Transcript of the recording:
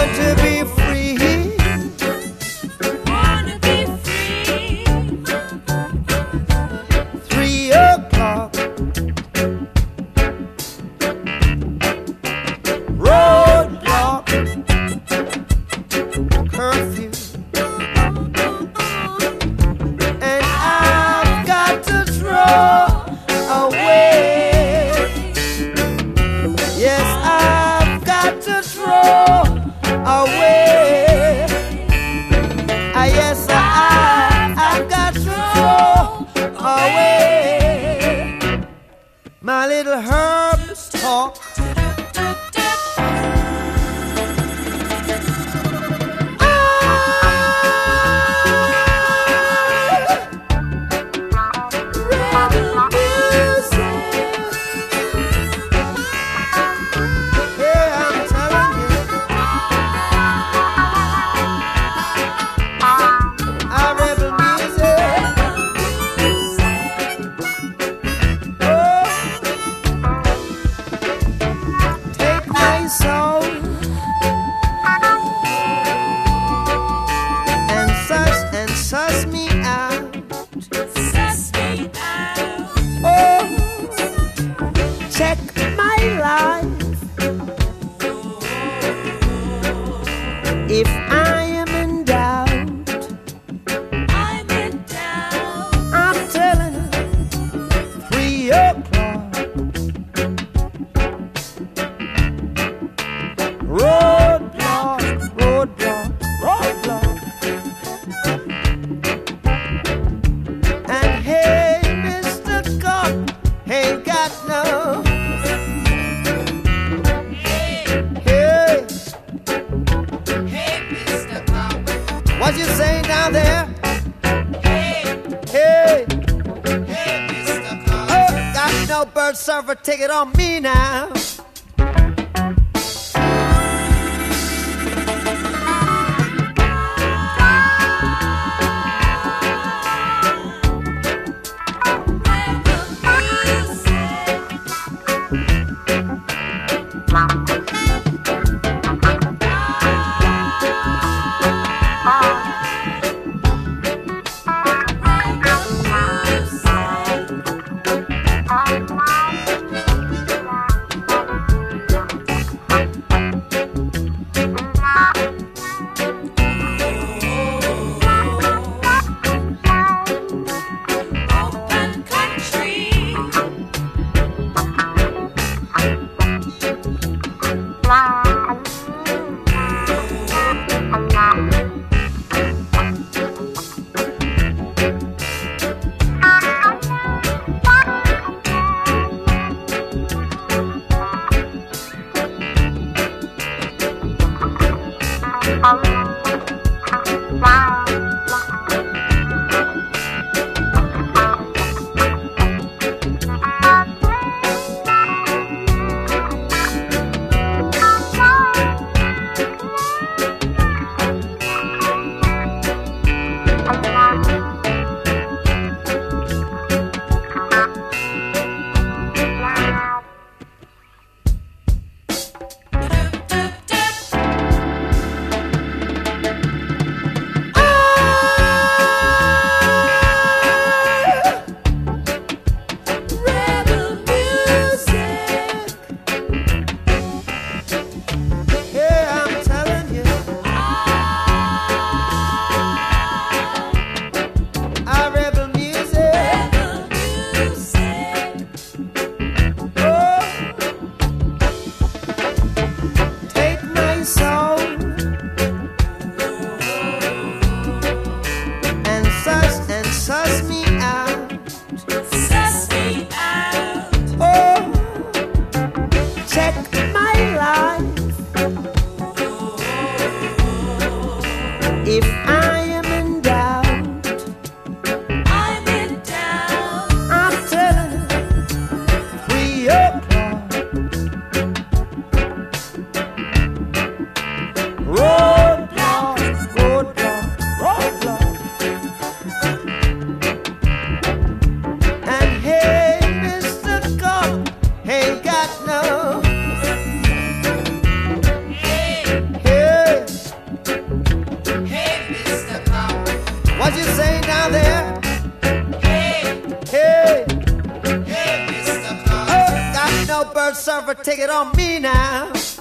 to be free. Wanna be free. 3 o'clock. Roadblock. Curfew. And I've got to throw away. Yes, I've got to throw away. Yes, I've got to throw away my little herbs talk. If I am in doubt, I'm in doubt. I'm telling her 3 o'clock. Roadblock, roadblock, roadblock. And hey, Mr. Cop, ain't got no. What you say down there? Hey, Hey, hey, Mr. Cop. oh, got no bird server ticket on me now. Open country. If I am in doubt, I'm in doubt. I'm telling her 3 o'clock. Roadblock, roadblock, roadblock. And hey, Mr. Cop, ain't got no. Hey, Hey, suffer, take it on me now.